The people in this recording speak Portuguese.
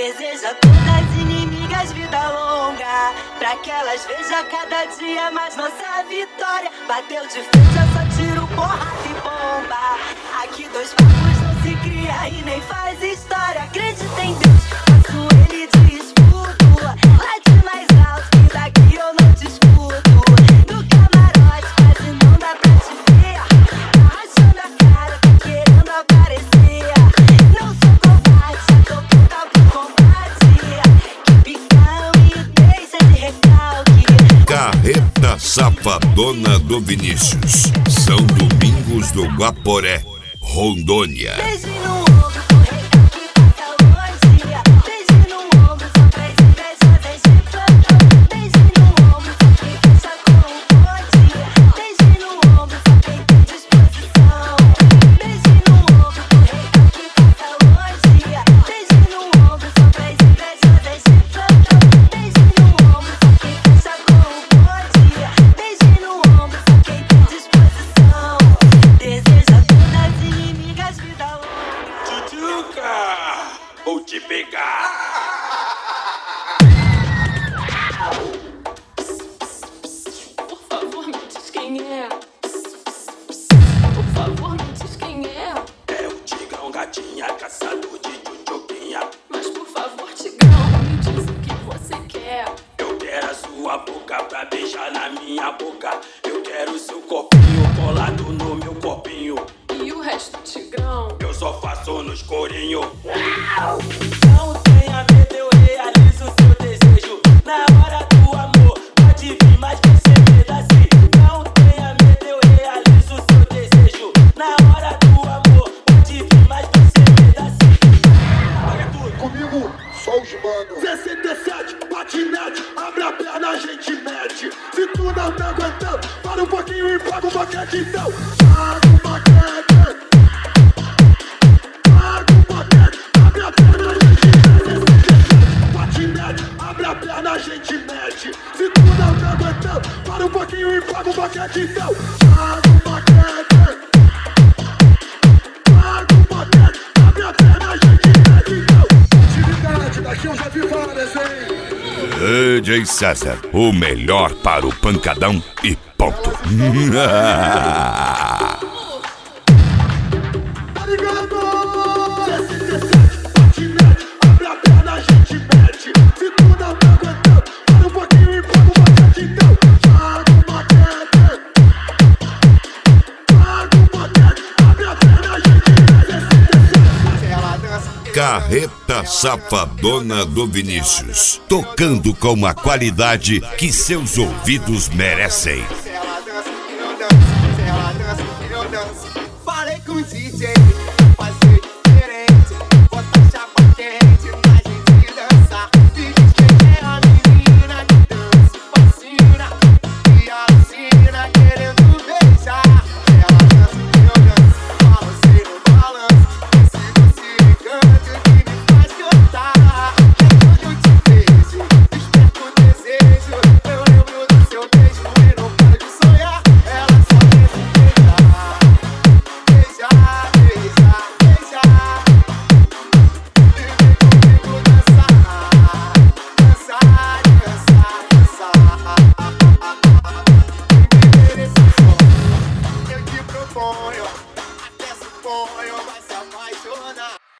Deseja a todas inimigas vida longa, pra que elas vejam cada dia mais nossa vitória. Bateu de frente, eu só tiro porrada e bomba. Aqui dois papos não se cria e nem faz história. Acredita em Deus, faço ele de escudo. Late mais alto que daqui eu não discuto. No camarote quase não dá pra te ver. Tá rachando a cara, tá querendo aparecer. Não sou covarde, já tô pronta pro combate. Que picão e deixa de recalque. Carreta Safadona do Vinícius. São Domingos do Guaporé, Rondônia. Beijo no ombro, com recalque passa longe. Beijo no ombro, só pra invejosas de plantão. Beijo no ombro, só quem fecha com o bonde. Beijo no ombro, só quem tem disposição. Beijo no ombro, com recalque passa longe. Beijo no ombro, só pra invejosas de plantão. Beijo no ombro, só quem fecha com o bonde. Beijo no ombro, só quem tem disposição. Deseja todas inimigas vida longa. Tchutchuca, vou te pegar. Por favor, me diz quem é. Por favor, me diz quem é. É o Tigrão, gatinha, caçador de tchutchuquinha. Mas por favor, Tigrão, me diz o que você quer. Eu quero a sua boca pra beijar na minha boca. Eu quero seu corpinho colado no meu corpinho. E o resto, Tigrão? Eu só faço no escurinho. Não tenha medo, eu realizo seu desejo. Na hora do amor, pode vir mais que esse pedacinho. Não tenha medo, eu realizo seu desejo. Na hora do amor, pode vir mais que esse pedacinho. Paga tudo. Comigo, só os manos. 67, patinete, abre a perna, a gente mete. Se tu não tá aguentando, para um pouquinho e paga o boquete então. Paga o boquete. Paga o boquete, abre a perna, a gente mete. Patinete, abre a perna, a gente mete. Se tu não tá aguentando, para um pouquinho e paga o boquete então. Paga o boquete. Paga o boquete, abre a perna, a gente mete então. Atividade, daqui eu já vi várias, hein? DJ César, o melhor para o pancadão e ponto. Tá ligado? 67, patinete, abre a perna, a gente mete. Se tu não tá aguentando, para um pouquinho e paga o boquete então. Paga o boquete. Paga o boquete, abre a perna, a gente mete. Ela dança. Carreta Safadona do Vinícius. Tocando com uma qualidade que seus ouvidos merecem. Ela dança, eu danço. Ela dança, eu danço. Falei com o DJ, fazer diferente. Botar chapa quente pra gente dançar. E diz que é a menina que dança, fascina e alucina, querendo beijar. Ela dança, eu danço. Balancei no balanço. Esse doce encanto que me faz cantar. É quando eu te vejo, desperto o desejo. Eu lembro do seu beijo e não paro de sonhar. Ela só quer me beijar. Beijar, beijar, beijar. E vem comigo dançar. Dançar, dançar, dançar. Viver esse sonho, eu te proponho. Até suponho, vai se apaixonar.